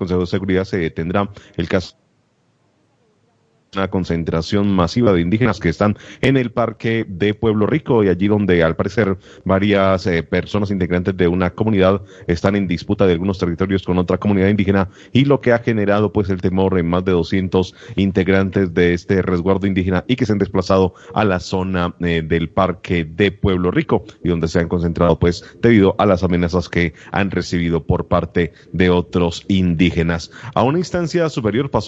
Consejo de Seguridad se detendrá el caso. Una concentración masiva de indígenas que están en el parque de Pueblo Rico y allí donde al parecer varias personas integrantes de una comunidad están en disputa de algunos territorios con otra comunidad indígena y lo que ha generado pues el temor en más de 200 integrantes de este resguardo indígena y que se han desplazado a la zona del parque de Pueblo Rico y donde se han concentrado pues debido a las amenazas que han recibido por parte de otros indígenas. A una instancia superior pasó